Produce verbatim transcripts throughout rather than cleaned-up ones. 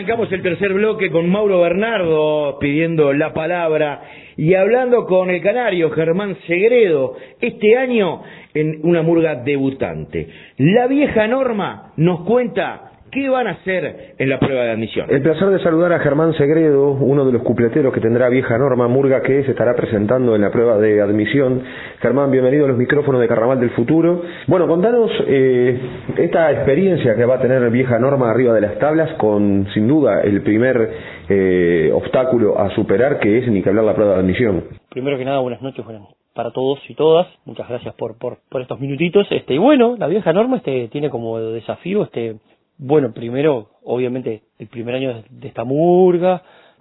arrancamos el tercer bloque con Mauro Bernardo pidiendo la palabra y hablando con el canario Germán Segredo, este año en una murga debutante. La vieja norma nos cuenta qué van a hacer en la prueba de admisión. El placer de saludar a Germán Segredo, uno de los cupleteros que tendrá Vieja Norma, murga que se estará presentando en la prueba de admisión. Germán, bienvenido a los micrófonos de Carnaval del Futuro. Bueno, contanos eh, esta experiencia que va a tener Vieja Norma arriba de las tablas, con sin duda el primer eh, obstáculo a superar, que es ni que hablar la prueba de admisión. Primero que nada, buenas noches, bueno, para todos y todas. Muchas gracias por, por, por estos minutitos. Este, y bueno, la Vieja Norma este, tiene como desafío este Bueno, primero, obviamente, el primer año de esta murga,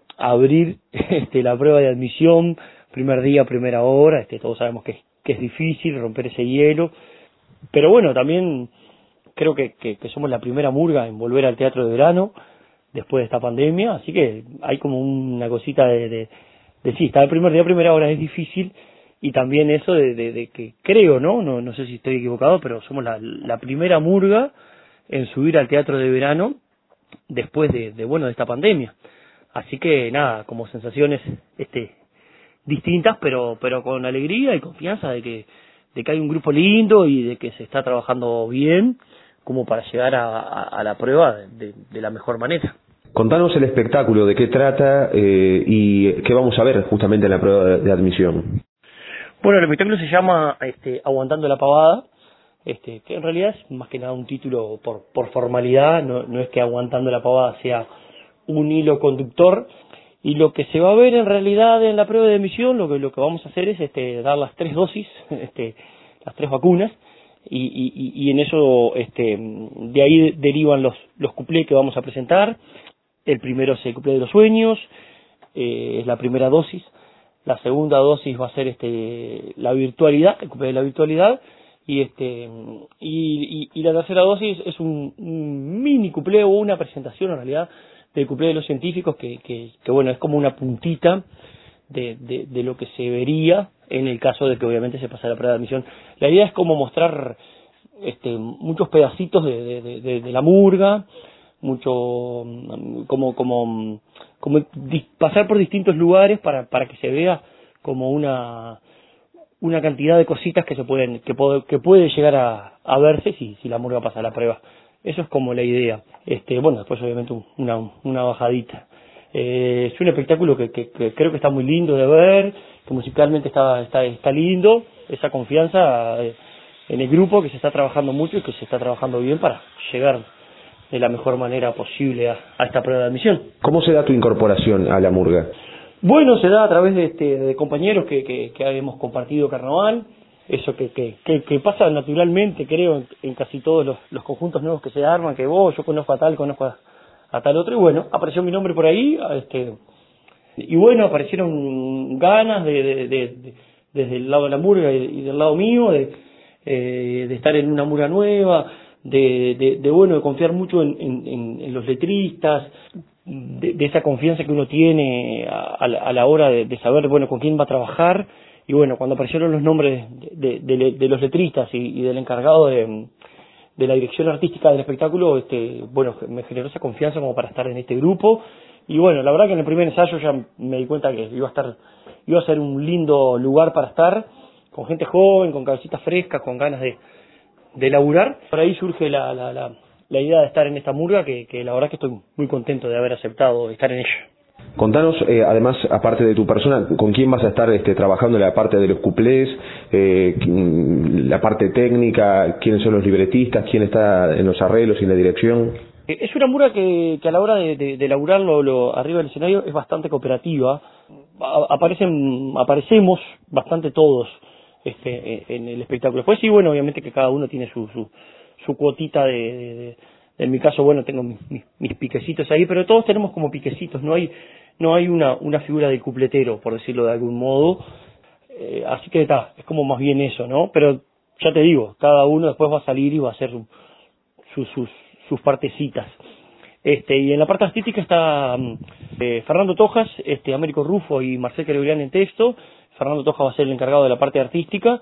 abrir este, la prueba de admisión, primer día, primera hora, este, todos sabemos que, que es difícil romper ese hielo, pero bueno, también creo que, que, que somos la primera murga en volver al teatro de verano después de esta pandemia, así que hay como una cosita de, de, de sí, estar el primer día, primera hora es difícil, y también eso de, de, de que creo, ¿no? ¿no? No sé si estoy equivocado, pero somos la, la primera murga en subir al teatro de verano después de, de bueno de esta pandemia, así que nada, como sensaciones este distintas, pero pero con alegría y confianza de que de que hay un grupo lindo y de que se está trabajando bien como para llegar a, a, a la prueba de, de la mejor manera. Contanos el espectáculo, de qué trata eh, y qué vamos a ver justamente en la prueba de, de admisión. Bueno, el espectáculo se llama este, Aguantando la Pavada. Este, que en realidad es más que nada un título por, por formalidad, no, no es que Aguantando la Pavada sea un hilo conductor, y lo que se va a ver en realidad en la prueba de admisión, lo que, lo que vamos a hacer es este, dar las tres dosis, este, las tres vacunas, y, y, y en eso este, de ahí derivan los, los cuplés que vamos a presentar. El primero es el cuplé de los sueños, eh, es la primera dosis. La segunda dosis va a ser este, la virtualidad, el cuplé de la virtualidad, y este y, y, y la tercera dosis es un, un mini cuplé o una presentación en realidad del cuplé de los científicos que, que, que bueno, es como una puntita de, de, de lo que se vería en el caso de que obviamente se pasara la prueba de admisión. La idea es como mostrar este muchos pedacitos de, de, de, de la murga, mucho como como como pasar por distintos lugares para para que se vea como una una cantidad de cositas que se pueden que puede, que puede llegar a, a verse si si la murga pasa la prueba. Eso es como la idea. Este bueno, después obviamente una una bajadita. Eh, es un espectáculo que, que, que creo que está muy lindo de ver, que musicalmente está está está lindo, esa confianza eh, en el grupo, que se está trabajando mucho y que se está trabajando bien para llegar de la mejor manera posible a, a esta prueba de admisión. ¿Cómo se da tu incorporación a la murga? Bueno, se da a través de, este, de compañeros que, que, que hemos compartido carnaval, eso que, que, que, que pasa naturalmente, creo, en, en casi todos los, los conjuntos nuevos que se arman, que vos, yo conozco a tal, conozco a, a tal otro, y bueno, apareció mi nombre por ahí, este, y bueno, aparecieron ganas de, de, de, de desde el lado de la murga y, y del lado mío, de, eh, de estar en una murga nueva, de, de, de bueno, de confiar mucho en, en, en los letristas, De, de esa confianza que uno tiene a, a, la, a la hora de, de saber bueno con quién va a trabajar. Y bueno, cuando aparecieron los nombres de, de, de, de los letristas y, y del encargado de, de la dirección artística del espectáculo, este bueno, me generó esa confianza como para estar en este grupo. Y bueno, la verdad que en el primer ensayo ya me di cuenta que iba a estar iba a ser un lindo lugar para estar, con gente joven, con cabecitas frescas, con ganas de, de laburar. Por ahí surge la, la, la la idea de estar en esta murga, que, que la verdad que estoy muy contento de haber aceptado estar en ella. Contanos, eh, además, aparte de tu persona, ¿con quién vas a estar este, trabajando en la parte de los cuplés, eh, la parte técnica, quiénes son los libretistas, quién está en los arreglos y en la dirección? Es una murga que, que a la hora de, de, de laburarlo lo, arriba del escenario es bastante cooperativa. A, aparecen aparecemos bastante todos este, en el espectáculo. Después sí, bueno, obviamente que cada uno tiene su... su su cuotita de, de, de, en mi caso bueno tengo mis, mis, mis piquecitos ahí, pero todos tenemos como piquecitos, no hay no hay una una figura de cupletero, por decirlo de algún modo, eh, así que está, es como más bien eso, ¿no? Pero ya te digo, cada uno después va a salir y va a hacer su, su, sus sus partecitas. Este y en la parte artística está eh, Fernando Tojas, este Américo Rufo y Marcel Carebrián en texto. Fernando Tojas va a ser el encargado de la parte artística,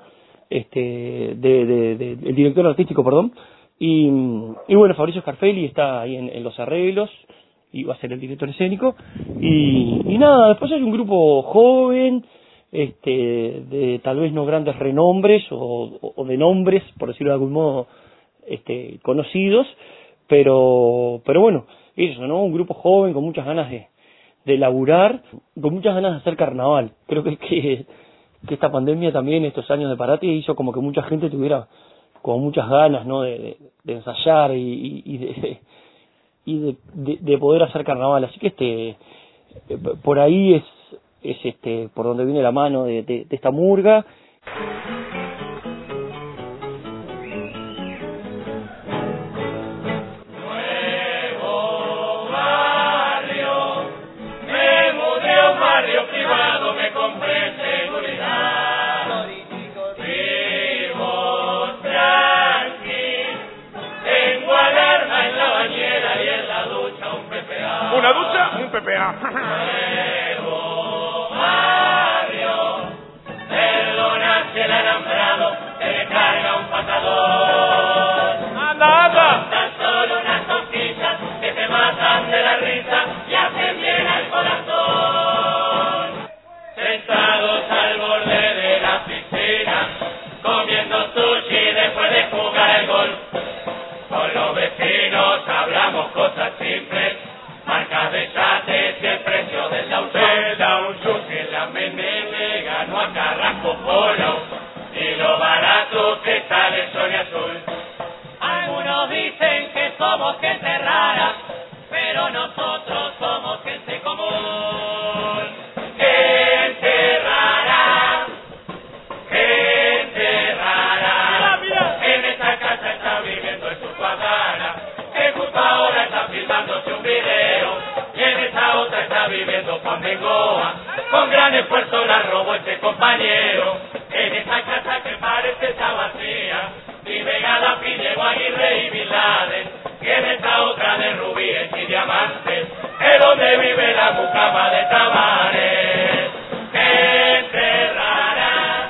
este de, de, de el director artístico, perdón, y, y bueno, Fabricio Scarfelli está ahí en, en los arreglos, iba a ser el director escénico, y, y nada, después hay un grupo joven, este, de tal vez no grandes renombres, o, o de nombres, por decirlo de algún modo, este, conocidos, pero, pero bueno, eso, ¿no? Un grupo joven con muchas ganas de, de laburar, con muchas ganas de hacer carnaval. Creo que, que, que esta pandemia también, estos años de parate, hizo como que mucha gente tuviera como muchas ganas, ¿no? De, de, de ensayar y, y de, y de, de, de poder hacer carnaval. Así que este, por ahí es, es este, por donde viene la mano de, de, de esta murga. Una ducha, un P P A. Nuevo barrio, perdona si el alambrado te le carga un patadón. ¡Anda, anda! Tan solo unas cosquillas que te matan de la risa y hacen bien al corazón. Sentados al borde de la piscina, comiendo sushi después de jugar el golf. Con los vecinos hablamos cosas simples, marcas de yates y el precio del Dow Jones. Dow Jones que la M M M ganó a Carrasco Polo y lo barato que sale sol y azul. Algunos dicen que somos gente rara, pero nosotros somos gente común. Gente rara, gente rara. En esta casa está viviendo el Surcuadana, que justo ahora está filmándose un video, y en esa otra está viviendo Juan Bengoa. Con gran esfuerzo la robó este compañero. En esa casa que parece estar vacía vive Gaddafi, Diego Aguirre y Bin Laden, y en esta otra de rubíes y diamantes es donde vive la mucama de Tavares. Gente rara,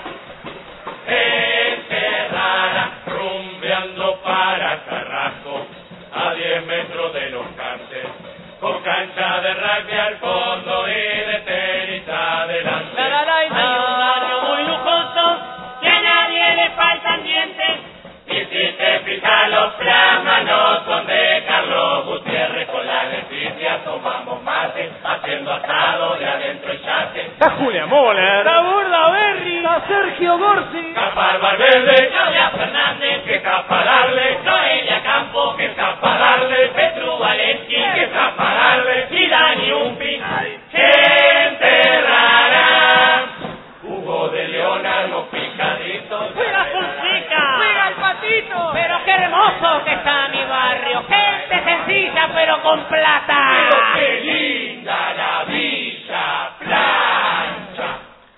gente rara, rumbeando para Carrasco a diez metros de los cárceles, con cancha de rugby al fondo y de tenis adelante. Hay un barrio muy lujoso que a nadie le faltan dientes, y si te fijas los plasmas no son de Carlos Gutiérrez. Con la Leticia tomamos mate, haciendo asado de adentro y yate. Está Julia Moller. Está Burda Berry, Está Sergio Gorsi, está Valverde, Claudia Fernández, que está para darle, Noelia Campo, que está para darle, Petru Valensky, que está para darle, y Dani Umpi. Gente rara, Hugo de León, algo picadito. ¡Cuida Fonseca! ¡Cuida el Patito! Pero qué hermoso que está mi barrio. Gente sencilla pero con plata. Pero qué linda la Villa Plancha.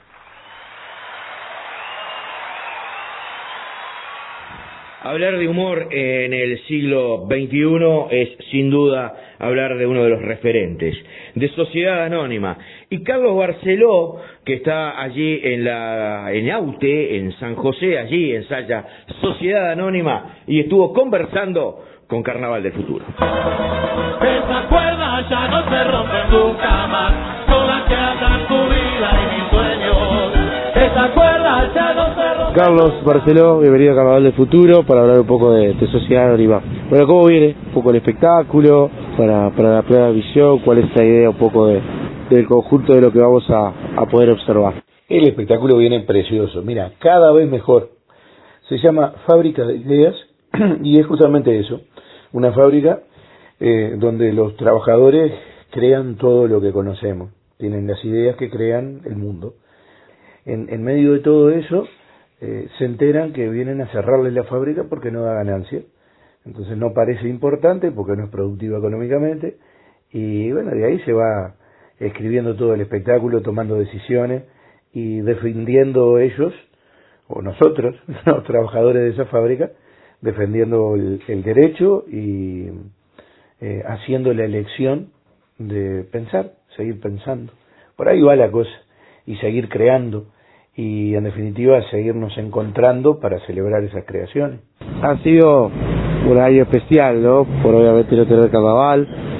Hablar de humor en el siglo veintiuno es sin duda hablar de uno de los referentes, de Sociedad Anónima. Y Carlos Barceló, que está allí en la en Aute, en San José, allí ensaya Sociedad Anónima y estuvo conversando con Carnaval del Futuro. Esa cuerda ya no se rompe nunca más, todas que atan tu vida y mis sueños. Esa cuerda ya no se rompe. Carlos Barceló, bienvenido a Carnaval del Futuro para hablar un poco de, de Sociedad Anónima. Bueno, ¿cómo viene? Un poco el espectáculo, para, para la plena visión, cuál es la idea un poco de, del conjunto de lo que vamos a, a poder observar. El espectáculo viene precioso, mira, cada vez mejor. Se llama Fábrica de Ideas y es justamente eso, una fábrica eh, donde los trabajadores crean todo lo que conocemos, tienen las ideas que crean el mundo. En, en medio de todo eso, eh, se enteran que vienen a cerrarles la fábrica porque no da ganancia. Entonces no parece importante porque no es productiva económicamente. Y bueno, de ahí se va escribiendo todo el espectáculo, tomando decisiones y defendiendo ellos, o nosotros, los trabajadores de esa fábrica, defendiendo el, el derecho y eh, haciendo la elección de pensar, seguir pensando. Por ahí va la cosa. Y seguir creando y en definitiva seguirnos encontrando para celebrar esas creaciones. Ha sido un año especial, ¿no? Por obviamente no tener carnaval,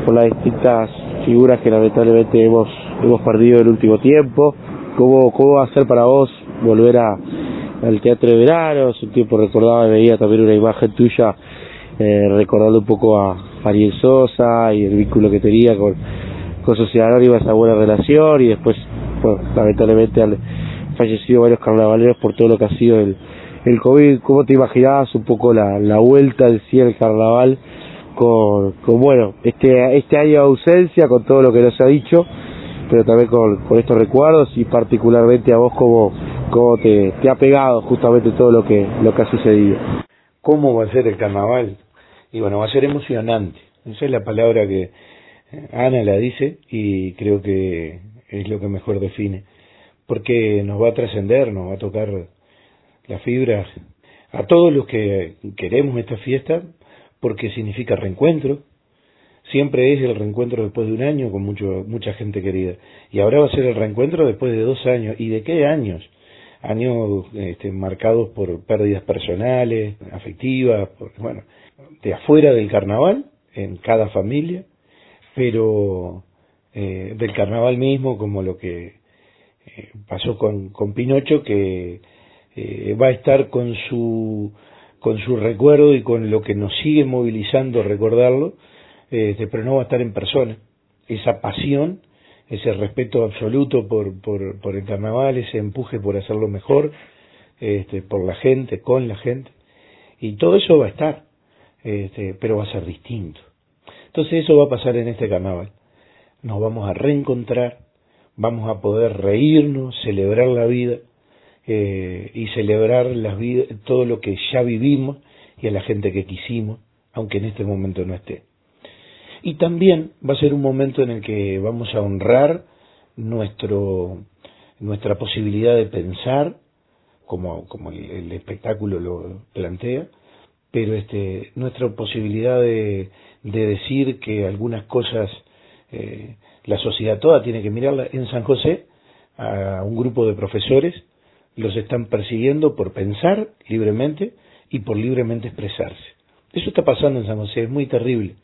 por las distintas figuras que lamentablemente hemos hemos perdido en el último tiempo. ¿Cómo, cómo va a ser para vos volver a, al Teatro de Verano? Hace un tiempo recordaba y veía también una imagen tuya eh, recordando un poco a Ariel Sosa y el vínculo que tenía con, con Sociedad Anónima, esa buena relación, y después, bueno, lamentablemente han fallecido varios carnavaleros por todo lo que ha sido el, el COVID. ¿Cómo te imaginabas un poco la, la vuelta del sí al carnaval con, con bueno, este, este año de ausencia, con todo lo que nos ha dicho, pero también con, con estos recuerdos, y particularmente a vos cómo, cómo te, te ha pegado justamente todo lo que, lo que ha sucedido? ¿Cómo va a ser el carnaval? Y bueno, va a ser emocionante. Esa es la palabra que Ana la dice y creo que es lo que mejor define, porque nos va a trascender, nos va a tocar las fibras a todos los que queremos esta fiesta, porque significa reencuentro. Siempre es el reencuentro después de un año con mucho, mucha gente querida, y ahora va a ser el reencuentro después de dos años. ¿Y de qué años? Años este, marcados por pérdidas personales, afectivas, por, bueno, de afuera del carnaval, en cada familia, pero eh, del carnaval mismo, como lo que eh, pasó con, con Pinocho, que eh, va a estar con su, con su recuerdo y con lo que nos sigue movilizando recordarlo, eh, pero no va a estar en persona. Esa pasión, ese respeto absoluto por, por, por el carnaval, ese empuje por hacerlo mejor, este, por la gente, con la gente, y todo eso va a estar, este, pero va a ser distinto. Entonces eso va a pasar en este carnaval. Nos vamos a reencontrar, vamos a poder reírnos, celebrar la vida, eh, y celebrar las vidas, todo lo que ya vivimos y a la gente que quisimos, aunque en este momento no esté. Y también va a ser un momento en el que vamos a honrar nuestro, nuestra posibilidad de pensar, como, como el, el espectáculo lo plantea, pero este, nuestra posibilidad de, de decir que algunas cosas eh, la sociedad toda tiene que mirarla. En San José, a un grupo de profesores los están persiguiendo por pensar libremente y por libremente expresarse. Eso está pasando en San José, es muy terrible.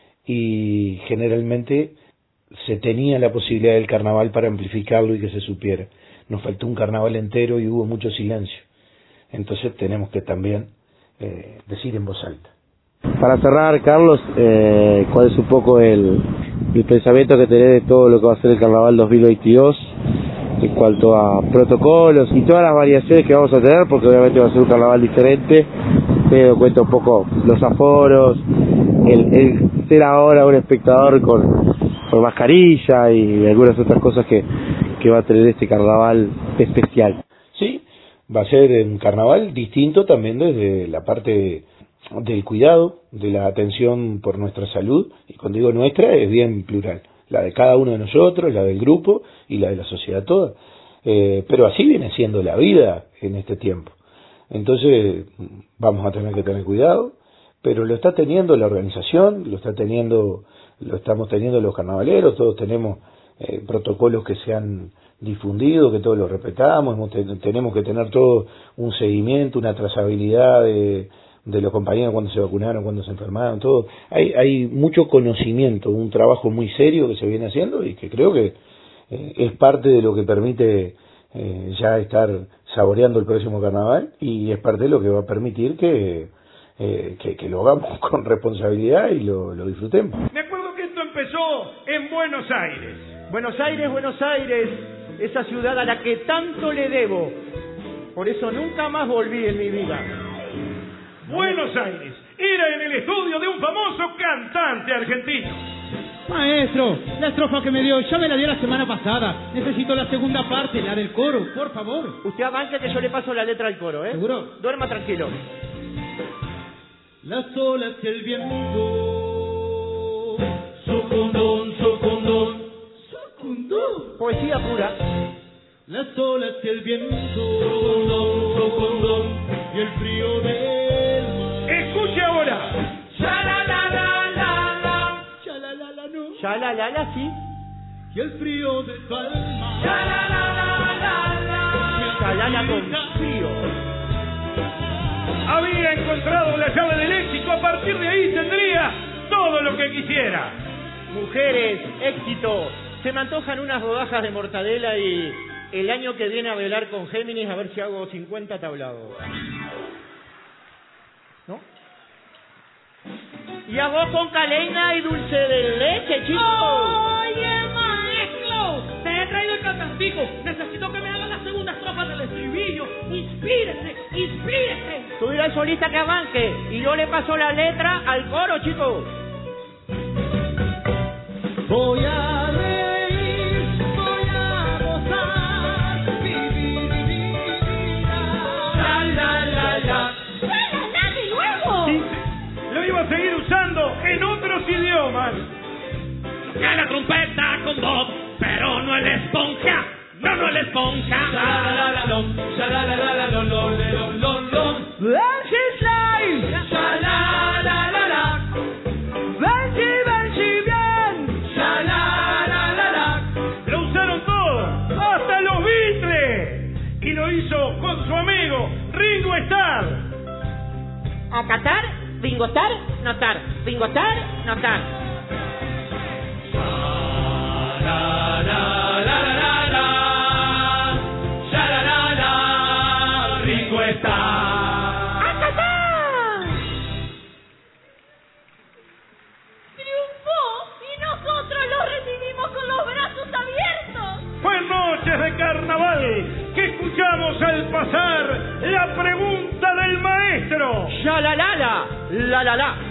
Y generalmente se tenía la posibilidad del carnaval para amplificarlo y que se supiera. Nos faltó un carnaval entero y hubo mucho silencio. Entonces tenemos que también eh, decir en voz alta. Para cerrar, Carlos, eh, ¿cuál es un poco el, el pensamiento que tenés de todo lo que va a ser el carnaval dos mil veintidós en cuanto a protocolos y todas las variaciones que vamos a tener? Porque obviamente va a ser un carnaval diferente. Te cuenta un poco los aforos, el, el ser ahora un espectador con, con mascarilla y algunas otras cosas que, que va a tener este carnaval especial. Sí, va a ser un carnaval distinto también desde la parte del cuidado, de la atención por nuestra salud, y cuando digo nuestra es bien plural, la de cada uno de nosotros, la del grupo y la de la sociedad toda, eh, pero así viene siendo la vida en este tiempo. Entonces vamos a tener que tener cuidado, pero lo está teniendo la organización, lo está teniendo, lo estamos teniendo los carnavaleros, todos tenemos eh, protocolos que se han difundido, que todos los respetamos, hemos, tenemos que tener todo un seguimiento, una trazabilidad de, de los compañeros cuando se vacunaron, cuando se enfermaron, todo. Hay, hay mucho conocimiento, un trabajo muy serio que se viene haciendo y que creo que eh, es parte de lo que permite eh, ya estar saboreando el próximo carnaval, y es parte de lo que va a permitir que, eh, que, que lo hagamos con responsabilidad y lo, lo disfrutemos. Me acuerdo que esto empezó en Buenos Aires. Buenos Aires, Buenos Aires, esa ciudad a la que tanto le debo. Por eso nunca más volví en mi vida. Buenos Aires era en el estudio de un famoso cantante argentino. Maestro, la estrofa que me dio, ya me la dio la semana pasada. Necesito la segunda parte, la del coro, por favor. Usted avance que yo le paso la letra al coro, ¿eh? ¿Seguro? Duerma tranquilo. Las olas y el viento, socondón, socondón, socondón. Poesía pura. Las olas y el viento, socondón, socondón, y el frío del mar. Escuche ahora. Ya la la la, sí. Y el frío de tu alma. Ya la la la la la. Ya la la con frío. Había encontrado la llave del éxito. A partir de ahí tendría todo lo que quisiera. mujeres, éxito. Se me antojan unas rodajas de mortadela y el año que viene a velar con Géminis a ver si hago cincuenta tablados. ¿No? Y a vos con caleina y dulce de leche, chicos. ¡Oye, maestro! Te he traído el cantancico. Necesito que me haga la segunda estrofa del estribillo. ¡Inspírese! ¡Inspírese! Tú dirás solista que avance y yo le paso la letra al coro, chicos. Voy a reír, voy a gozar, vivir, vivir, la, la, la, la. ¡Suena de nuevo! Sí, lo iba a seguir usando en otros idiomas. Que la trompeta con voz, pero no el esponja, no, no el esponja. Sha-la-la-la-lom, sha-la-la-la-la-lom-lom-lom-lom. ¡Legislay! Sha-la-la-la-la. ¡Benji, Benji, bien! Sha-la-la-la-la. Lo usaron todo, hasta los Beatles. Y lo hizo con su amigo Ringo Starr. Acatar, bingotar, notar. Bingotar, notar. Sha-la-la-la-la-la-la. Sha-la-la-la. Ringo Starr. ¡Acatar! Triunfó y nosotros lo recibimos con los brazos abiertos. Fue noches de carnaval que escuchamos al pasar la pregunta del maestro. ¡Shalalala! ¡La la la!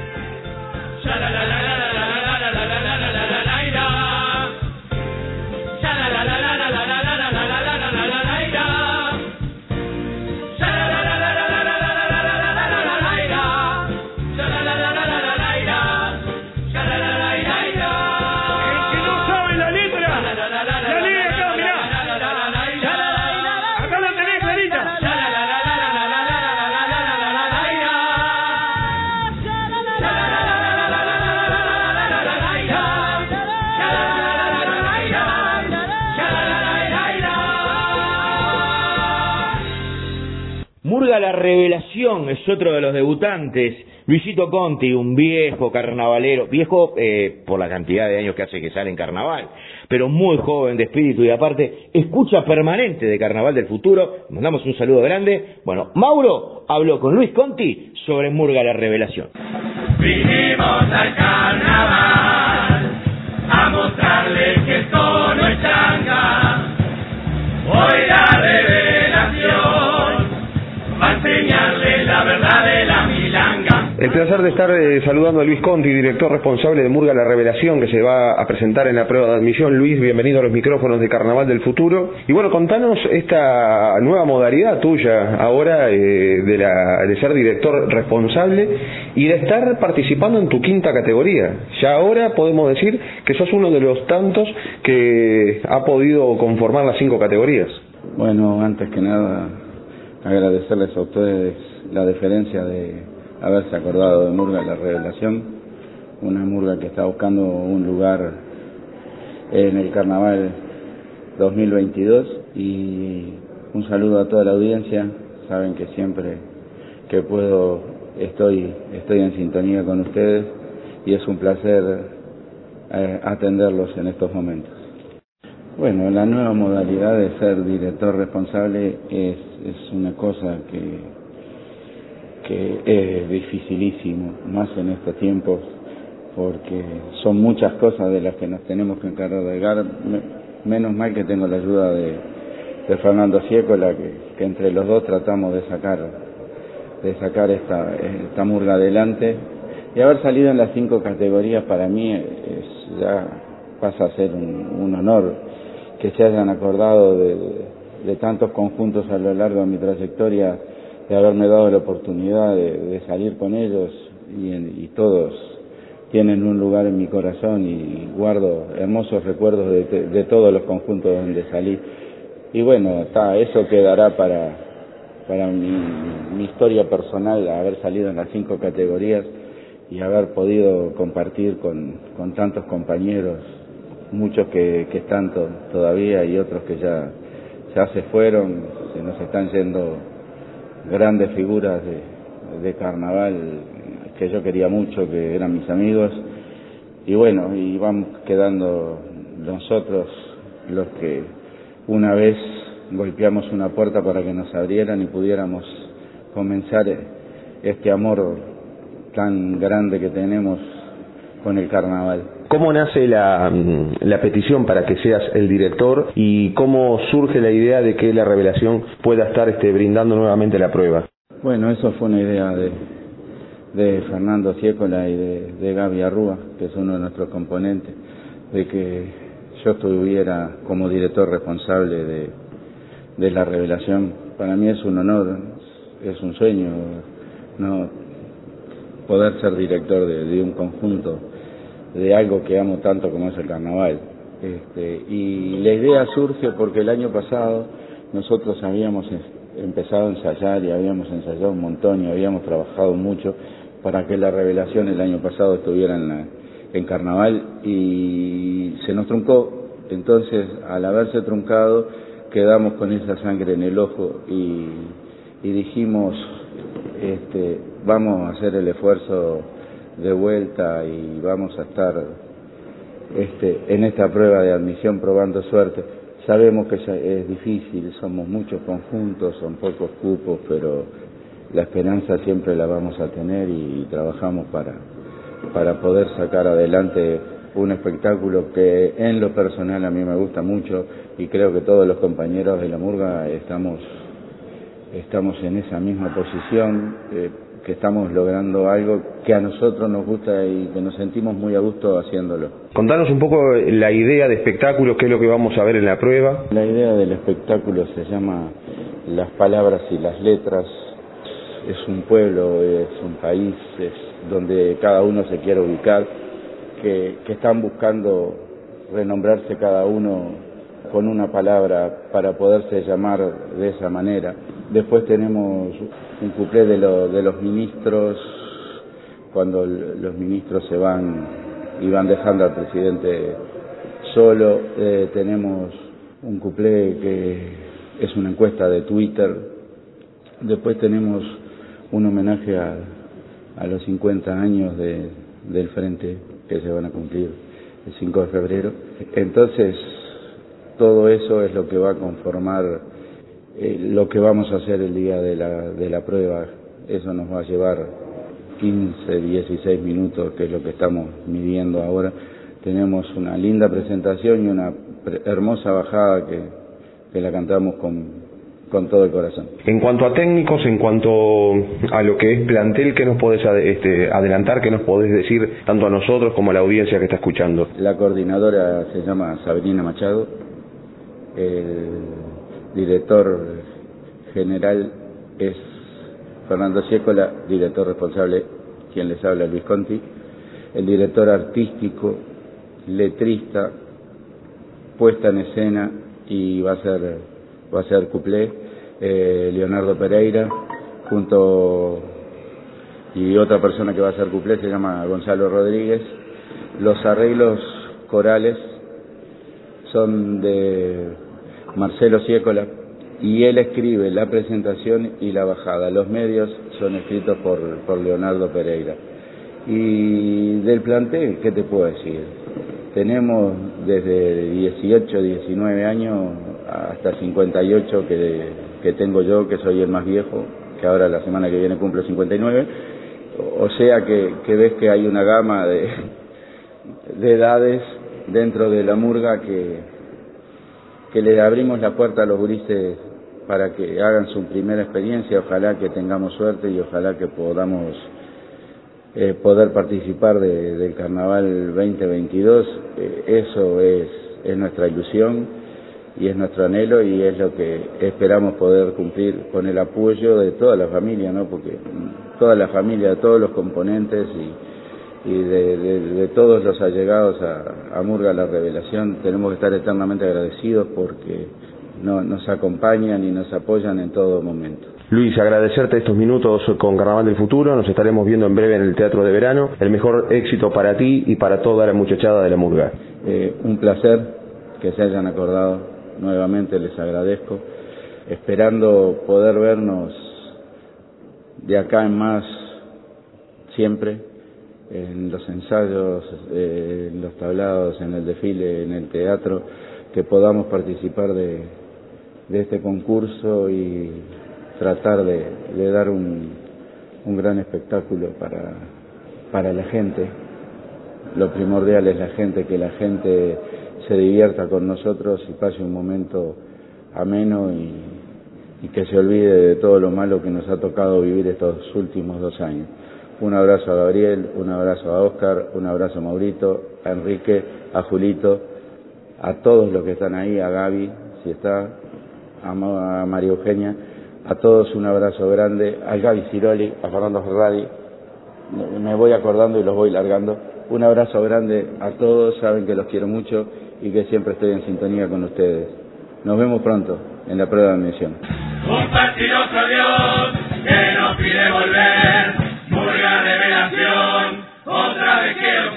Murga La Revelación es otro de los debutantes. Luisito Conti, un viejo carnavalero, viejo eh, por la cantidad de años que hace que sale en carnaval, pero muy joven de espíritu y aparte escucha permanente de Carnaval del Futuro. Mandamos un saludo grande. Bueno, Mauro habló con Luis Conti sobre Murga La Revelación. Vinimos al carnaval a mostrarle que esto no es changa. Hoy la revelación va a enseñarle la verdad de la milanga. El placer de estar eh, saludando a Luis Conti, director responsable de Murga La Revelación, que se va a presentar en la prueba de admisión. Luis, bienvenido a los micrófonos de Carnaval del Futuro. Y bueno, contanos esta nueva modalidad tuya ahora eh, de, la, de ser director responsable y de estar participando en tu quinta categoría. Ya ahora podemos decir que sos uno de los tantos que ha podido conformar las cinco categorías. Bueno, antes que nada, agradecerles a ustedes la deferencia de haberse acordado de Murga La Revelación, una murga que está buscando un lugar en el Carnaval dos mil veintidós, y un saludo a toda la audiencia. Saben que siempre que puedo estoy estoy en sintonía con ustedes y es un placer eh, atenderlos en estos momentos. Bueno, la nueva modalidad de ser director responsable es, es una cosa que que es dificilísimo, más en estos tiempos, porque son muchas cosas de las que nos tenemos que encargar. Menos mal que tengo la ayuda de, de Fernando Ciecola, que, que entre los dos tratamos de sacar de sacar esta, esta murga adelante, y haber salido en las cinco categorías para mí es, ya pasa a ser un, un honor que se hayan acordado de, de, de tantos conjuntos a lo largo de mi trayectoria, de haberme dado la oportunidad de, de salir con ellos, y, y todos tienen un lugar en mi corazón y guardo hermosos recuerdos de, de, de todos los conjuntos donde salí. Y bueno, está, eso quedará para, para mi, mi historia personal, haber salido en las cinco categorías y haber podido compartir con, con tantos compañeros, muchos que, que están to, todavía y otros que ya, ya se fueron, se nos están yendo grandes figuras de, de carnaval que yo quería mucho, que eran mis amigos, y bueno, y vamos quedando nosotros los que una vez golpeamos una puerta para que nos abrieran y pudiéramos comenzar este amor tan grande que tenemos con el carnaval. ¿Cómo nace la, la petición para que seas el director y cómo surge la idea de que la Revelación pueda estar este, brindando nuevamente la prueba? Bueno, eso fue una idea de, de Fernando Ciécola y de, de Gaby Arrúa, que es uno de nuestros componentes, de que yo estuviera como director responsable de, de la Revelación. Para mí es un honor, es un sueño, no poder ser director de, de un conjunto, de algo que amo tanto como es el carnaval. Este, y la idea surge porque el año pasado nosotros habíamos empezado a ensayar y habíamos ensayado un montón y habíamos trabajado mucho para que la Revelación el año pasado estuviera en, la, en carnaval y se nos truncó. Entonces, al haberse truncado, quedamos con esa sangre en el ojo y, y dijimos, este, vamos a hacer el esfuerzo de vuelta y vamos a estar este, en esta prueba de admisión probando suerte. Sabemos que es difícil, somos muchos conjuntos, son pocos cupos, pero la esperanza siempre la vamos a tener y trabajamos para, para poder sacar adelante un espectáculo que en lo personal a mí me gusta mucho y creo que todos los compañeros de la murga estamos, estamos en esa misma posición, eh, que estamos logrando algo que a nosotros nos gusta y que nos sentimos muy a gusto haciéndolo. Contanos un poco la idea de espectáculo, qué es lo que vamos a ver en la prueba. La idea del espectáculo se llama Las Palabras y las Letras. Es un pueblo, es un país, es donde cada uno se quiere ubicar, que, que están buscando renombrarse cada uno con una palabra para poderse llamar de esa manera. Después tenemos un cuplé de, lo, de los ministros, cuando los ministros se van y van dejando al presidente solo. Eh, tenemos un cuplé que es una encuesta de Twitter. Después tenemos un homenaje a, a los cincuenta años de, del Frente que se van a cumplir el cinco de febrero. Entonces, todo eso es lo que va a conformar eh, lo que vamos a hacer el día de la, de la prueba. Eso nos va a llevar quince, dieciséis minutos, que es lo que estamos midiendo ahora. Tenemos una linda presentación y una hermosa bajada que, que la cantamos con, con todo el corazón. En cuanto a técnicos, en cuanto a lo que es plantel, ¿qué nos podés este, adelantar, qué nos podés decir tanto a nosotros como a la audiencia que está escuchando? La coordinadora se llama Sabrina Machado. El director general es Fernando Ciécola, director responsable, quien les habla, Luis Conti. El director artístico, letrista, puesta en escena y va a ser va a ser cuplé, eh, Leonardo Pereira, junto y otra persona que va a ser cuplé se llama Gonzalo Rodríguez. Los arreglos corales son de Marcelo Ciécola y él escribe la presentación y la bajada. Los medios son escritos por, por Leonardo Pereira. Y del plantel, ¿qué te puedo decir? Tenemos desde dieciocho, diecinueve años hasta cincuenta y ocho que, que tengo yo, que soy el más viejo, que ahora la semana que viene cumplo cincuenta y nueve. O sea que, que ves que hay una gama de, de edades dentro de la murga que que le abrimos la puerta a los gurises para que hagan su primera experiencia. Ojalá que tengamos suerte y ojalá que podamos eh, poder participar de, del Carnaval veinte veintidós. Eh, eso es, es nuestra ilusión y es nuestro anhelo y es lo que esperamos poder cumplir con el apoyo de toda la familia, ¿no? Porque toda la familia, todos los componentes y y de, de, de todos los allegados a, a Murga La Revelación, tenemos que estar eternamente agradecidos porque no, nos acompañan y nos apoyan en todo momento. Luis, agradecerte estos minutos con Carnaval del Futuro, nos estaremos viendo en breve en el Teatro de Verano. El mejor éxito para ti y para toda la muchachada de la Murga. Eh, un placer que se hayan acordado, nuevamente les agradezco, esperando poder vernos de acá en más siempre. en los ensayos, eh, en los tablados, en el desfile, en el teatro, que podamos participar de, de este concurso y tratar de, de dar un, un gran espectáculo para, para la gente. Lo primordial es la gente, que la gente se divierta con nosotros y pase un momento ameno y, y que se olvide de todo lo malo que nos ha tocado vivir estos últimos dos años. Un abrazo a Gabriel, un abrazo a Óscar, un abrazo a Maurito, a Enrique, a Julito, a todos los que están ahí, a Gaby, si está, a, Ma- a María Eugenia, a todos un abrazo grande, a Gaby Ciroli, a Fernando Ferrari, me voy acordando y los voy largando. Un abrazo grande a todos, saben que los quiero mucho y que siempre estoy en sintonía con ustedes. Nos vemos pronto en la prueba de admisión. Un fastidioso Dios que nos pide volver, murga revelación, otra vez quiero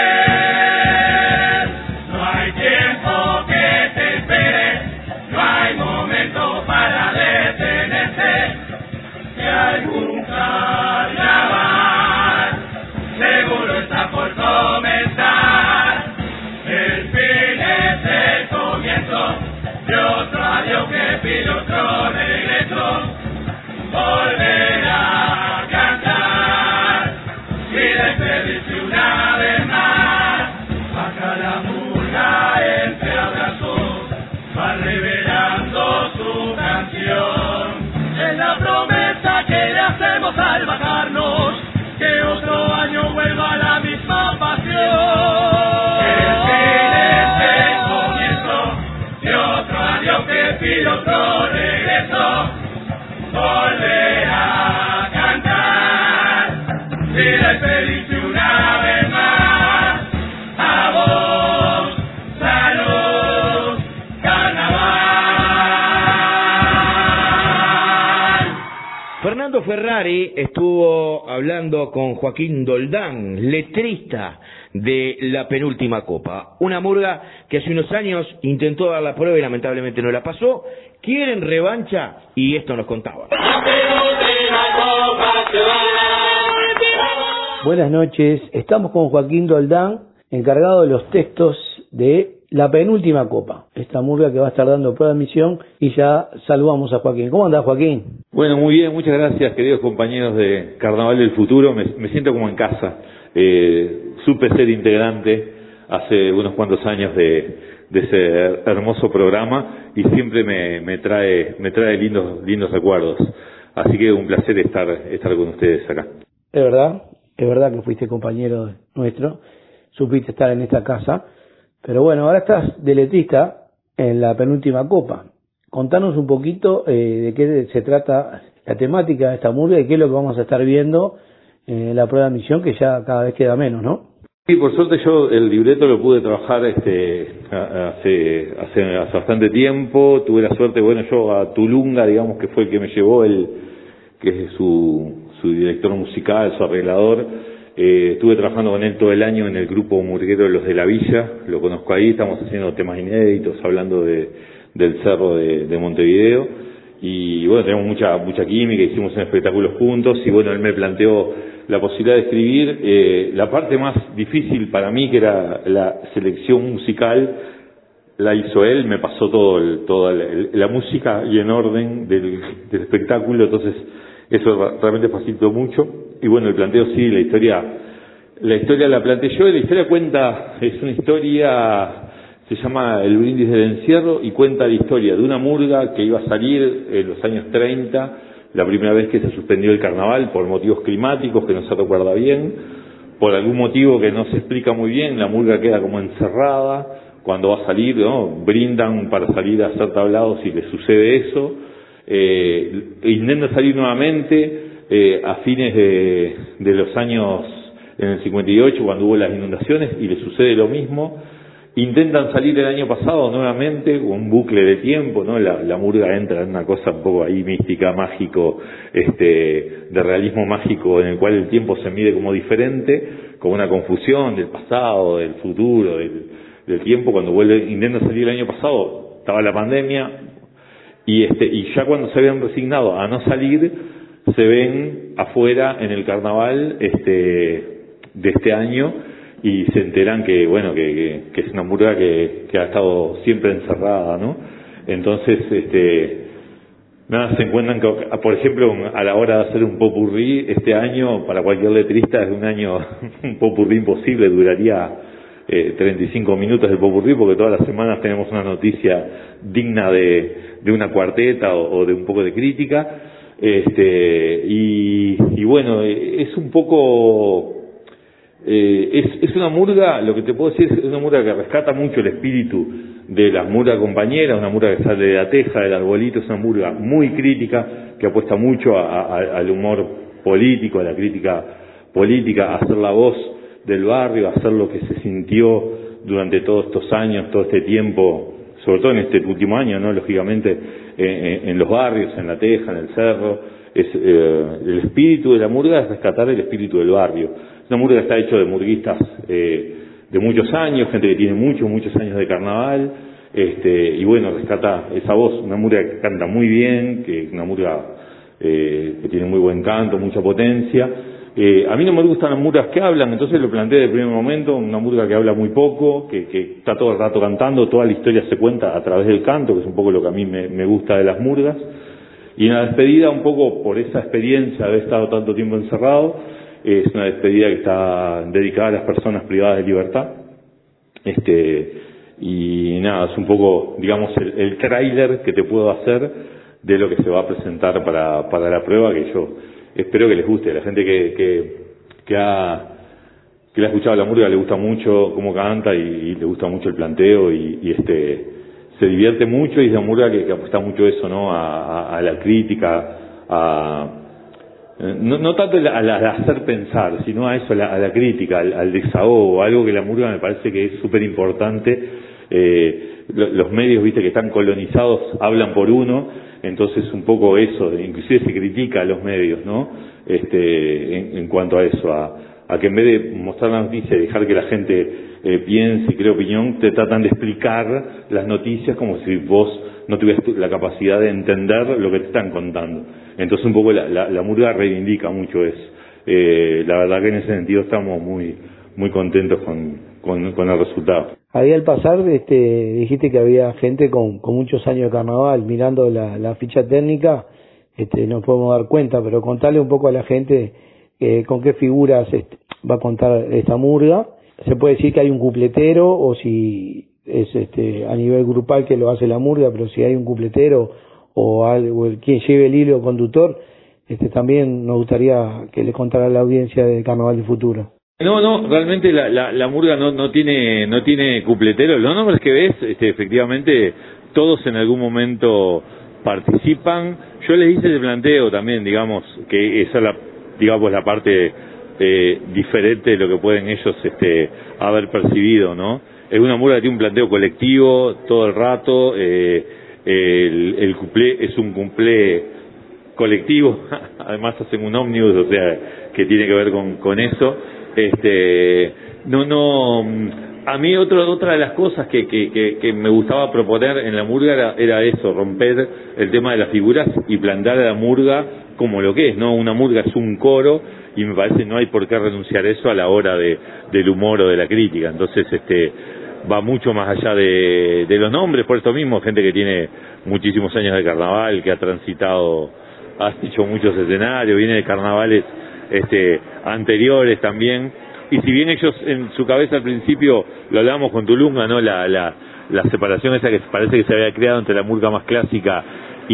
ser. No hay tiempo que te espere, no hay momento para detenerse. Si algún carnaval seguro está por comenzar, el fin es el comienzo de otro adiós que pide otro regreso. Volver a cantar y despedirse una vez más. Baja la murga entre abrazos, va revelando su canción. Es la promesa que le hacemos al bajarnos, que otro año vuelva la misma pasión. El fin es el comienzo de otro año que pide otro regreso. Volver a cantar y despedirse una vez más. A vos, salud, carnaval. Fernando Ferrari estuvo hablando con Joaquín Doldán, letrista de La Penúltima Copa, una murga que hace unos años intentó dar la prueba y lamentablemente no la pasó. Quieren revancha y esto nos contaba. Buenas noches, estamos con Joaquín Doldán, encargado de los textos de La Penúltima Copa, esta murga que va a estar dando prueba de admisión, y ya saludamos a Joaquín. ¿Cómo andás, Joaquín? Bueno, muy bien, muchas gracias, queridos compañeros de Carnaval del Futuro. Me, me siento como en casa. Eh, supe ser integrante hace unos cuantos años de, de ese hermoso programa y siempre me, me trae me trae lindos lindos recuerdos. Así que un placer estar estar con ustedes acá. Es verdad, es verdad que fuiste compañero nuestro, supiste estar en esta casa, pero bueno, ahora estás de letrista en La Penúltima Copa. Contanos un poquito eh, de qué se trata la temática de esta murga y qué es lo que vamos a estar viendo en la prueba de admisión, que ya cada vez queda menos, ¿no? Sí, por suerte yo el libreto lo pude trabajar este hace, hace hace bastante tiempo. Tuve la suerte, bueno, yo a Tulunga, digamos, que fue el que me llevó, el que es su, su director musical, su arreglador. Eh, estuve trabajando con él todo el año en el grupo murguero Los de la Villa, lo conozco ahí, estamos haciendo temas inéditos, hablando de del cerro de, de Montevideo. Y bueno, tenemos mucha mucha química, hicimos un espectáculo juntos y bueno, él me planteó la posibilidad de escribir. Eh, la parte más difícil para mí, que era la selección musical, la hizo él, me pasó todo el, toda la, la música y en orden del, del espectáculo, entonces eso realmente facilitó mucho. Y bueno, el planteo sí, la historia, la historia la planteé yo, y la historia cuenta, es una historia, se llama El brindis del encierro, y cuenta la historia de una murga que iba a salir en los años treinta, la primera vez que se suspendió el carnaval por motivos climáticos que no se recuerda bien, por algún motivo que no se explica muy bien, la murga queda como encerrada, cuando va a salir, ¿no? Brindan para salir a hacer tablados y le sucede eso, eh, intenta salir nuevamente eh, a fines de, de los años, en el cincuenta y ocho, cuando hubo las inundaciones, y le sucede lo mismo. Intentan salir el año pasado nuevamente, un bucle de tiempo, ¿no? La, la murga entra en una cosa un poco ahí mística, mágico, este, de realismo mágico, en el cual el tiempo se mide como diferente, como una confusión del pasado, del futuro, del, del tiempo. Cuando vuelve, intentan salir el año pasado, estaba la pandemia, y este, y ya cuando se habían resignado a no salir, se ven afuera en el carnaval, este, de este año y se enteran que, bueno, que, que, que es una murga que, que ha estado siempre encerrada, ¿no? Entonces, este, nada, se encuentran que, por ejemplo, a la hora de hacer un popurrí, este año, para cualquier letrista, es un año, un popurrí imposible, duraría eh, treinta y cinco minutos el popurrí, porque todas las semanas tenemos una noticia digna de, de una cuarteta o, o de un poco de crítica, este, y, y bueno, es un poco... Eh, es, es una murga, lo que te puedo decir es una murga que rescata mucho el espíritu de las murgas compañeras, una murga que sale de la teja, del arbolito, es una murga muy crítica, que apuesta mucho a, a, al humor político, a la crítica política, a hacer la voz del barrio, a hacer lo que se sintió durante todos estos años, todo este tiempo, sobre todo en este último año, ¿no? Lógicamente, eh, en, en los barrios, en la teja, en el cerro, es eh, el espíritu de la murga es rescatar el espíritu del barrio. Una murga está hecho de murguistas eh, de muchos años, gente que tiene muchos, muchos años de carnaval, este, y bueno, rescata esa voz, una murga que canta muy bien, que una murga eh, que tiene muy buen canto, mucha potencia. Eh, a mí no me gustan las murgas que hablan, entonces lo planteé de primer momento, una murga que habla muy poco, que, que está todo el rato cantando, toda la historia se cuenta a través del canto, que es un poco lo que a mí me, me gusta de las murgas. Y en la despedida, un poco por esa experiencia de haber estado tanto tiempo encerrado, es una despedida que está dedicada a las personas privadas de libertad. Este, y nada, es un poco, digamos, el, el tráiler que te puedo hacer de lo que se va a presentar para, para la prueba, que yo espero que les guste. A la gente que, que, que ha que le ha escuchado la murga le gusta mucho cómo canta y, y le gusta mucho el planteo y, y este se divierte mucho, y es una murga que, que apuesta mucho eso, ¿no? A, a, a la crítica, a no, no tanto a, la, a, la, a hacer pensar, sino a eso, a la, a la crítica, al, al desahogo, algo que la murga me parece que es súper importante. Eh, los medios, viste, que están colonizados, hablan por uno, entonces un poco eso, inclusive se critica a los medios, ¿no? Este, en, en cuanto a eso, a, a que en vez de mostrar la noticia y dejar que la gente eh, piense y cree opinión, te tratan de explicar las noticias como si vos no tuvieras la capacidad de entender lo que te están contando. Entonces un poco la, la, la murga reivindica mucho eso. Eh, la verdad que en ese sentido estamos muy muy contentos con, con, con el resultado. Ahí al pasar, este, dijiste que había gente con, con muchos años de carnaval, mirando la, la ficha técnica, este, nos podemos dar cuenta, pero contarle un poco a la gente eh, con qué figuras este, va a contar esta murga. Se puede decir que hay un cupletero, o si es este a nivel grupal que lo hace la murga, pero si hay un cupletero o algo, el quien lleve el hilo conductor, este, también nos gustaría que le contara a la audiencia de Carnaval del Futuro. No, no, realmente la, la, la murga no, no tiene no tiene cupletero. Los nombres que ves, este, efectivamente, todos en algún momento participan. Yo les hice el planteo también, digamos, que esa es la, digamos, la parte eh, diferente de lo que pueden ellos este, haber percibido, ¿no? Es una murga que tiene un planteo colectivo todo el rato. Eh, el, el cuplé es un cuplé colectivo, además hacen un ómnibus, o sea, que tiene que ver con, con eso. Este, no, no, a mí otro, otra de las cosas que, que, que, que me gustaba proponer en la murga era, era eso, romper el tema de las figuras y plantear a la murga como lo que es, ¿no? Una murga es un coro, y me parece no hay por qué renunciar a eso a la hora de, del humor o de la crítica. Entonces, este, va mucho más allá de, de los nombres, por esto mismo, gente que tiene muchísimos años de carnaval, que ha transitado, ha hecho muchos escenarios, viene de carnavales este anteriores también, y si bien ellos en su cabeza al principio, lo hablábamos con Tulunga, ¿no? La, la, la separación esa que parece que se había creado entre la murga más clásica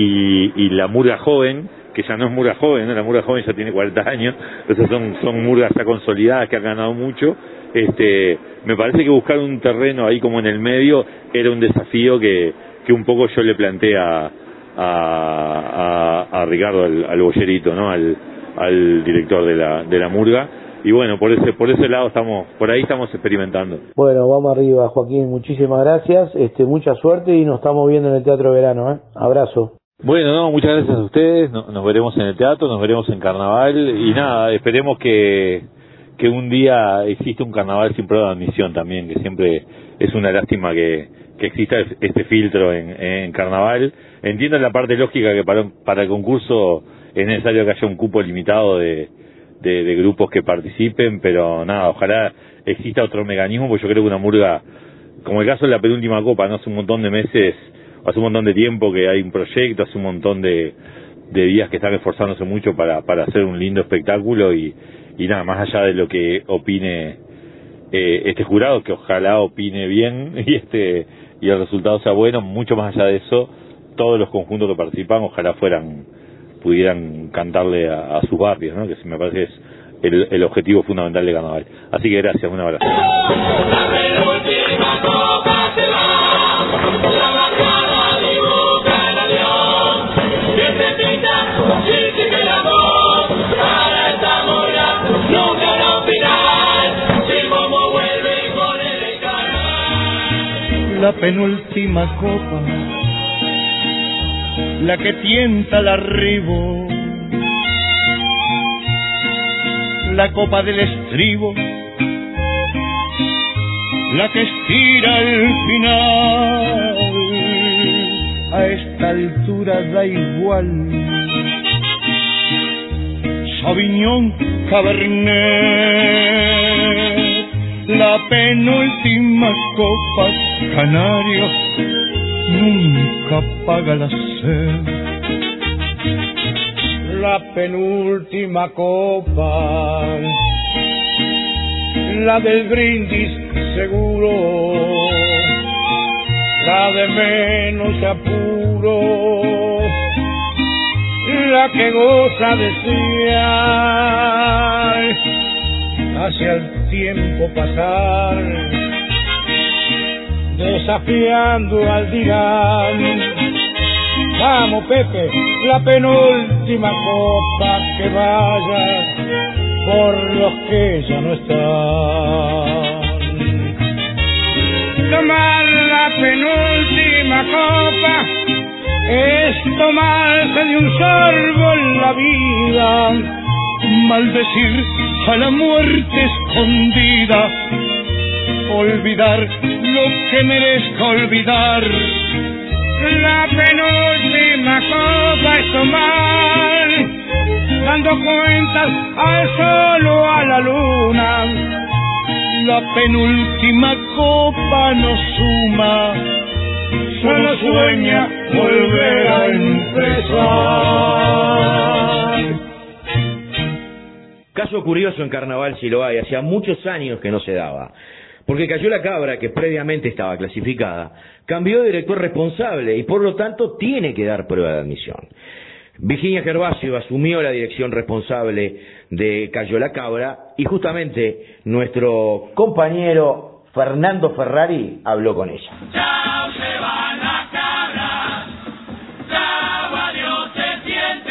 y, y la murga joven, que ya no es murga joven, ¿no? La murga joven ya tiene cuarenta años, entonces son, son murgas ya consolidadas que han ganado mucho. Este, me parece que buscar un terreno ahí como en el medio era un desafío que, que un poco yo le planteé a, a, a, a Ricardo, al, al bollerito, ¿no? Al, al director de la, de la murga, y bueno, por ese, por ese lado estamos, por ahí estamos experimentando. Bueno, vamos arriba, Joaquín, muchísimas gracias, este, mucha suerte, y nos estamos viendo en el Teatro Verano, ¿eh? Abrazo. Bueno, no, muchas gracias a ustedes, nos, nos veremos en el teatro, nos veremos en carnaval, y nada, esperemos que, que un día exista un carnaval sin prueba de admisión también, que siempre es una lástima que, que exista este filtro en, en carnaval. Entiendo la parte lógica que para, para el concurso es necesario que haya un cupo limitado de, de, de grupos que participen, pero nada, ojalá exista otro mecanismo, porque yo creo que una murga, como el caso de la penúltima copa, no hace un montón de meses, hace un montón de tiempo que hay un proyecto, hace un montón de, de días que están esforzándose mucho para, para hacer un lindo espectáculo y, y nada, más allá de lo que opine eh, este jurado, que ojalá opine bien y este y el resultado sea bueno, mucho más allá de eso, todos los conjuntos que participan ojalá fueran pudieran cantarle a, a sus barrios, ¿no? Que me parece que es el, el objetivo fundamental de Carnaval. Así que gracias, un abrazo. La penúltima copa, la que tienta el arribo, la copa del estribo, la que estira el final. A esta altura da igual, Sauvignon, Cabernet, la penúltima copa, Canario, nunca apaga la sed. La penúltima copa, la del brindis seguro, la de menos apuro, la que goza de desear hacia el tiempo pasar, desafiando al dirán. Vamos, Pepe, la penúltima copa, que vaya por los que ya no están. Tomar la penúltima copa es tomarse de un sorbo en la vida, maldecir a la muerte escondida, olvidar lo que merezca olvidar. La penúltima copa es tomar, dando cuentas al sol o a la luna. La penúltima copa nos suma, solo sueña volver a empezar. Caso curioso en Carnaval, si lo hay, hacía muchos años que no se daba. Porque Cayó la Cabra, que previamente estaba clasificada, cambió de director responsable y por lo tanto tiene que dar prueba de admisión. Virginia Gervasio asumió la dirección responsable de Cayó la Cabra y justamente nuestro compañero Fernando Ferrari habló con ella. Chao, se van las cabras, chao, adiós, se siente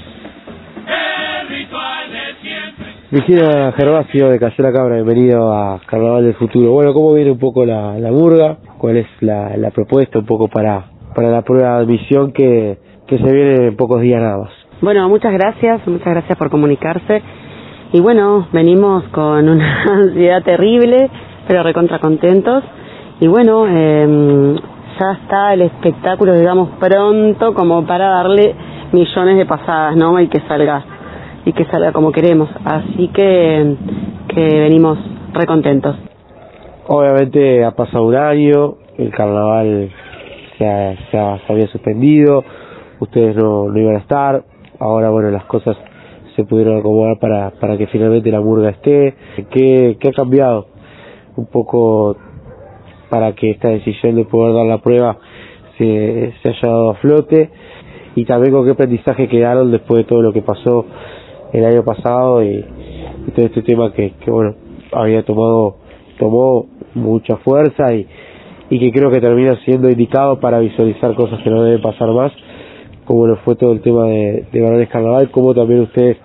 el ritual de siempre. Virginia Gervasio de Cayó la Cabra, bienvenido a Carnaval del Futuro. Bueno, ¿cómo viene un poco la, la murga? ¿Cuál es la, la propuesta un poco para, para la prueba de admisión que, que se viene en pocos días nada más? Bueno, muchas gracias, muchas gracias por comunicarse. Y bueno, venimos con una ansiedad terrible, pero recontra contentos. Y bueno, eh, ya está el espectáculo, digamos, pronto como para darle millones de pasadas, ¿no? Y que salga, y que salga como queremos. Así que, que venimos recontentos. Obviamente ha pasado un año, el carnaval se, ha, se, ha, se había suspendido, ustedes no, no iban a estar, ahora bueno, las cosas se pudieron acomodar para, para que finalmente la murga esté. ¿Qué, qué ha cambiado un poco para que esta decisión de poder dar la prueba se, se haya dado a flote? Y también con qué aprendizaje quedaron después de todo lo que pasó el año pasado y, y todo este tema que, que bueno, había tomado tomó mucha fuerza y, y que creo que termina siendo indicado para visualizar cosas que no deben pasar más, como lo fue todo el tema de, de Varones Carnaval, como también usted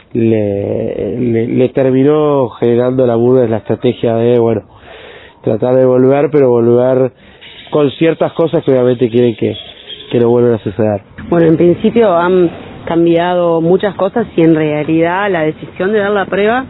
le, le, le terminó generando la murga en la estrategia de, bueno, tratar de volver, pero volver con ciertas cosas que obviamente quieren que, que no vuelvan a suceder. Bueno, en principio han cambiado muchas cosas y en realidad la decisión de dar la prueba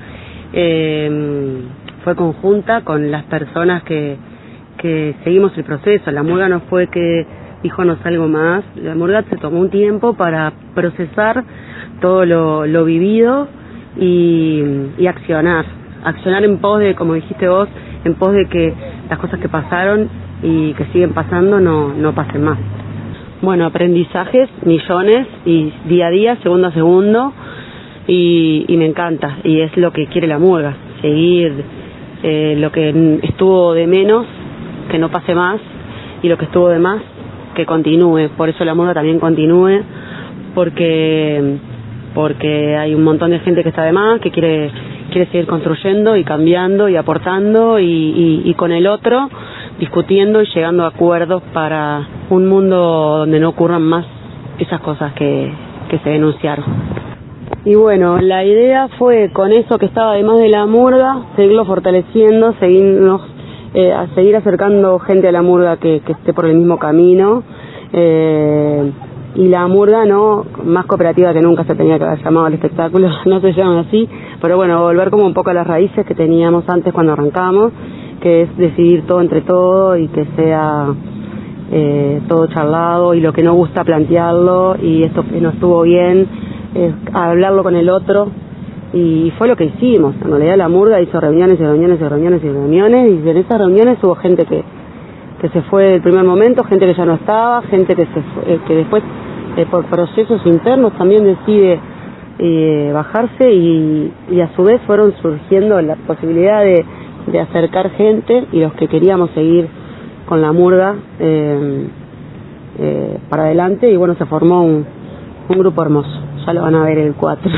eh, fue conjunta con las personas que, que seguimos el proceso. La murga no fue que dijo no salgo más, la murga se tomó un tiempo para procesar todo lo, lo vivido y, y accionar, accionar en pos de, como dijiste vos, en pos de que las cosas que pasaron y que siguen pasando no, no pasen más. Bueno, aprendizajes, millones, y día a día, segundo a segundo, y, y me encanta, y es lo que quiere la murga, seguir eh, lo que estuvo de menos, que no pase más, y lo que estuvo de más, que continúe. Por eso la murga también continúe, porque porque hay un montón de gente que está de más, que quiere quiere seguir construyendo y cambiando y aportando y, y, y con el otro discutiendo y llegando a acuerdos para un mundo donde no ocurran más esas cosas que, que se denunciaron. Y bueno, la idea fue, con eso que estaba además de la murga, seguirlo fortaleciendo, seguirnos, eh, a seguir acercando gente a la murga que, que esté por el mismo camino, eh, y la murga no más cooperativa que nunca se tenía que haber llamado al espectáculo, no se llaman así, pero bueno, volver como un poco a las raíces que teníamos antes cuando arrancamos, que es decidir todo entre todo y que sea eh, todo charlado, y lo que no gusta plantearlo, y esto que no estuvo bien es hablarlo con el otro, y fue lo que hicimos. En realidad la murga hizo reuniones y reuniones y reuniones y reuniones, y en esas reuniones hubo gente que que se fue del primer momento, gente que ya no estaba, gente que se fue, eh, que después eh, por procesos internos también decide eh, bajarse, y, y a su vez fueron surgiendo la posibilidad de, de acercar gente, y los que queríamos seguir con la murga eh, eh, para adelante, y bueno, se formó un, un grupo hermoso. Ya lo van a ver el cuatro.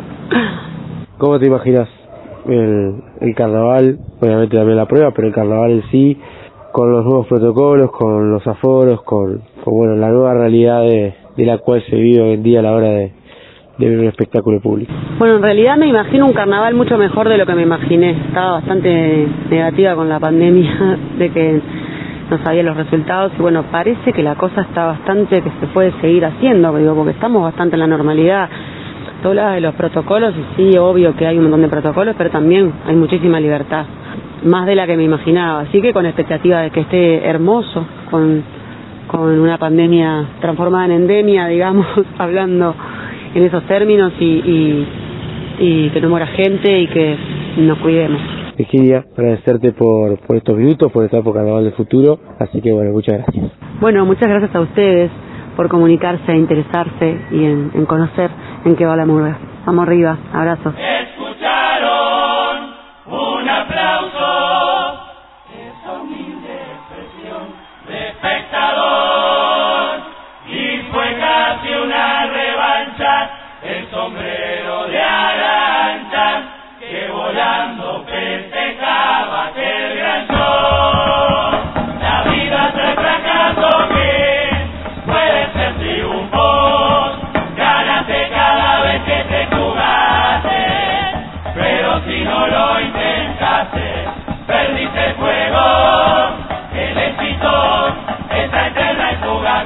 ¿Cómo te imaginas el, el carnaval? Obviamente también la prueba, pero el carnaval en sí, con los nuevos protocolos, con los aforos, con, con bueno, la nueva realidad de, de la cual se vive hoy en día a la hora de, de ver un espectáculo público? Bueno, en realidad me imagino un carnaval mucho mejor de lo que me imaginé. Estaba bastante negativa con la pandemia, de que no sabía los resultados, y bueno, parece que la cosa está bastante, que se puede seguir haciendo, digo, porque estamos bastante en la normalidad. Tú hablabas de los protocolos, y sí, obvio que hay un montón de protocolos, pero también hay muchísima libertad, más de la que me imaginaba, así que con expectativa de que esté hermoso, con, con una pandemia transformada en endemia, digamos, hablando en esos términos, y, y, y que no muera gente y que nos cuidemos. Virginia, agradecerte por, por estos minutos, por estar por Carnaval del Futuro, así que bueno, muchas gracias. Bueno, muchas gracias a ustedes por comunicarse, interesarse y en, en conocer en qué va la murga. Vamos arriba, abrazos. Escucharon un aplauso, esa humilde expresión de espectador, y fue casi una revancha, el sombrero de Arancha, que volando festejaba aquel gran show. La vida trae fracaso que puede ser triunfo, ganaste cada vez que te jugaste, pero si no lo intentaste, perdiste el juego. El éxito está eterna y fuga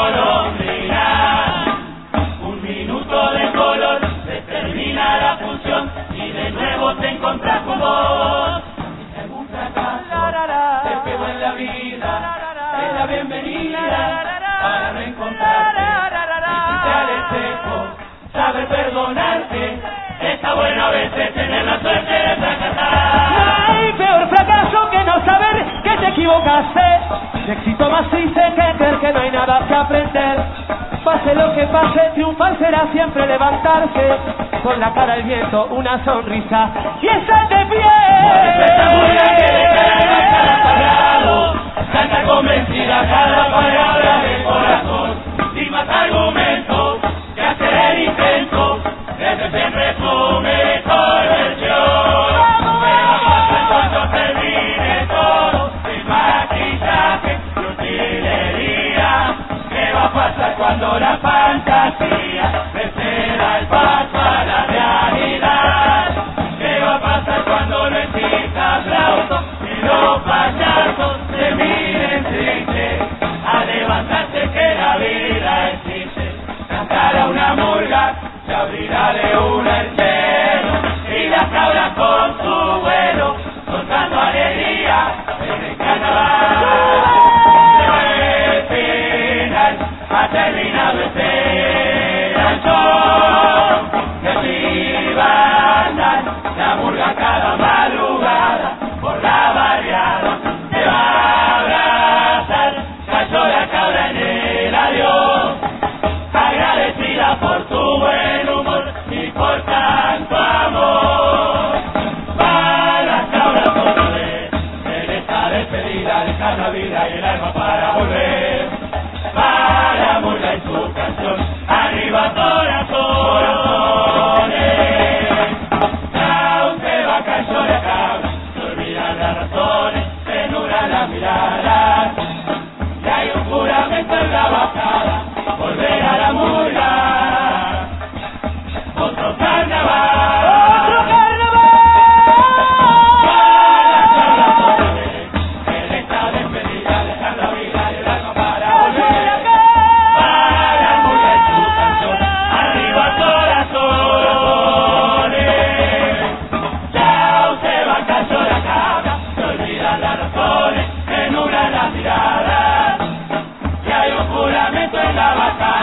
golondrina. Un minuto de color se termina la función y de nuevo te encontrás con vos. En un fracaso te pegó en la vida, es la bienvenida para reencontrarte. Y al espejo, saber perdonarte, está bueno a veces tener la suerte de fracasar. No hay peor fracaso que no saber que te equivocaste. El éxito más triste que creer que no hay nada que aprender. Pase lo que pase, triunfar será siempre levantarse, con la cara al viento, una sonrisa y estar de pie. Canta convencida cada palabra del corazón, sin más argumentos que hacer el intento, desde siempre tu mejor versión. ¿Qué va a pasar cuando termine todo? Sin maquillaje y utilería. ¿Qué va a pasar cuando la fantasía preceda el paso a la realidad? ¿Qué va a pasar cuando no exista aplauso y los payasos se miren tristes? A levantarse que la vida existe, cantar a una murga, se abrirá de una el cielo, y las cabras con su vuelo, soltando alegría en el carnaval. El final ha terminado este gran show, que vivan juramento en la bajada, volver a la murga, otro carnaval, otro carnaval, para charlar en esta despedida, dejar la vida y el alma para volver acá, para la murga y su canción, arriba corazones, chao se va cayó la cabra, se olvidan las razones, en una de las miradas, que hay un juramento en la batalla.